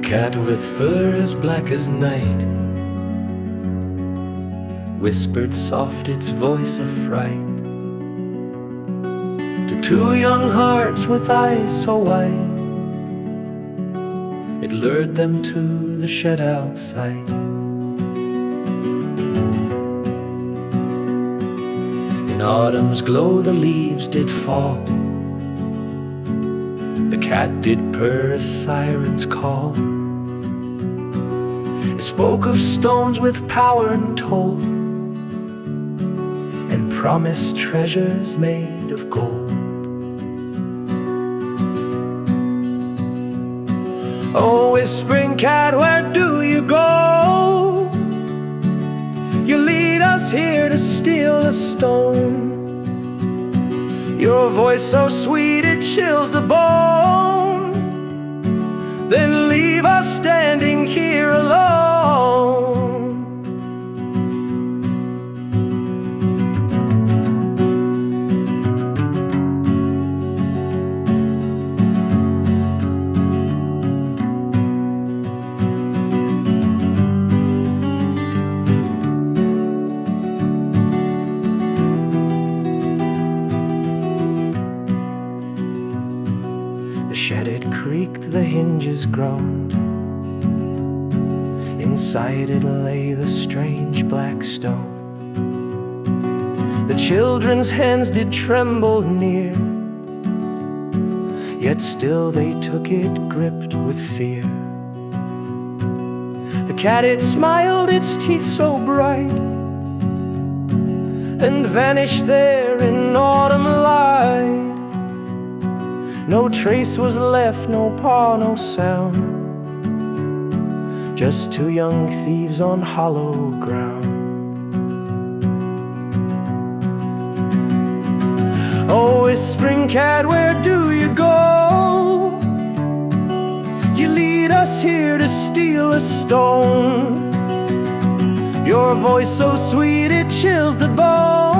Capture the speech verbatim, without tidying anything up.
cat with fur as black as night whispered soft its voice of fright to two young hearts with eyes so wide. It lured them to the shed outside. In autumn's glow the leaves did fall. The cat did purr a siren's call. It spoke of stones with power untold, and promised treasures made of gold. Oh, whispering cat, where do you go? You lead us here to steal a stone. Your voice so sweet it chills the bone. Then leave us standing here alone. The shed it creaked, the hinges groaned. Inside it lay the strange black stone. The children's hands did tremble near, yet still they took it, gripped with fear. The cat it smiled, its teeth so bright, and vanished there in autumn light. No trace was left, no paw, no sound, just two young thieves on hollow ground. Oh, whispering cat, where do you go? You lead us here to steal a stone. Your voice so sweet it chills the bone.